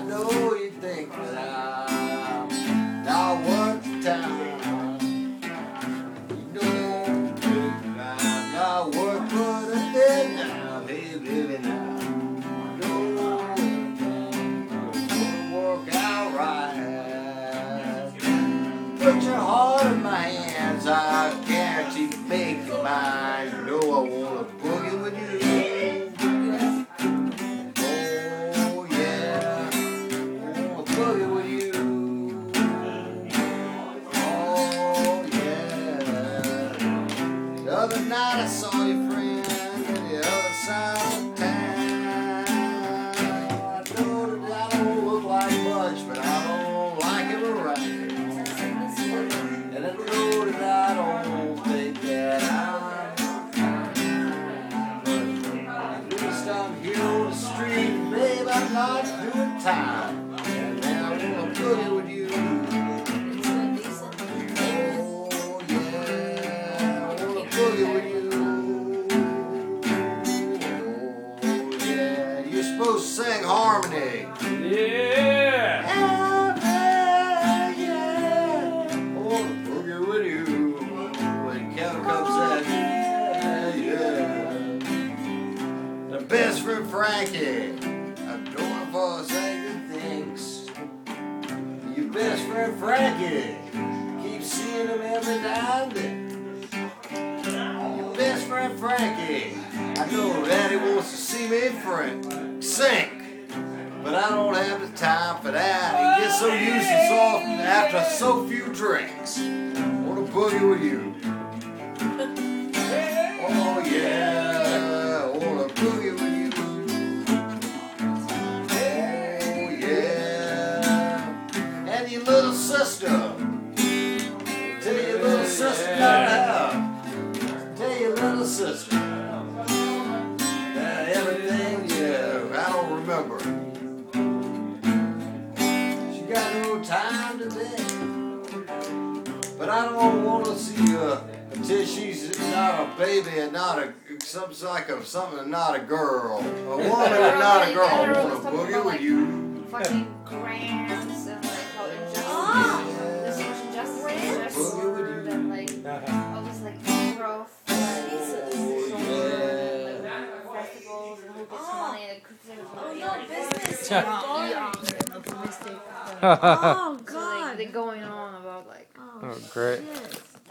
know you think that I'm not worth the time. You know that I'm not worth putting in now. Hey, baby, now. You know it's gonna work out right. Put your heart in my hands, I guarantee to make you mine. You know I wanna boogie with you. The other night I saw your friend at the other side of town. I know that I don't look like much, but I don't like him around. And I know that I don't think that I'm at least I'm here on the street, babe, I'm not doing time. And then I wanna boogie with you. You're supposed to sing harmony. Yeah. I wanna boogie with you. When Kevin comes in. The best friend Frankie. I'm doing for saying good things. Your best friend Frankie. Keep seeing him every now and then. Best friend Frankie, I know Daddy wants to see me sink, but I don't have the time for that. He gets so useless off after so few drinks. I wanna boogie with you. Oh yeah, I wanna boogie with you. Oh yeah, and your little sister. Tell your little sister not to have. Tell your little sister that everything, yeah, I don't remember. She got no time today, but I don't want to see her until she's not a baby and not a something not a girl, a woman and not a girl. I want to boogie with you. Fucking grants and like how injustice, there's so much injustice and like all this like growth. Festivals and who gets money, like, business. Oh, God. So, like, they're going on about, like, Oh, great. Shit.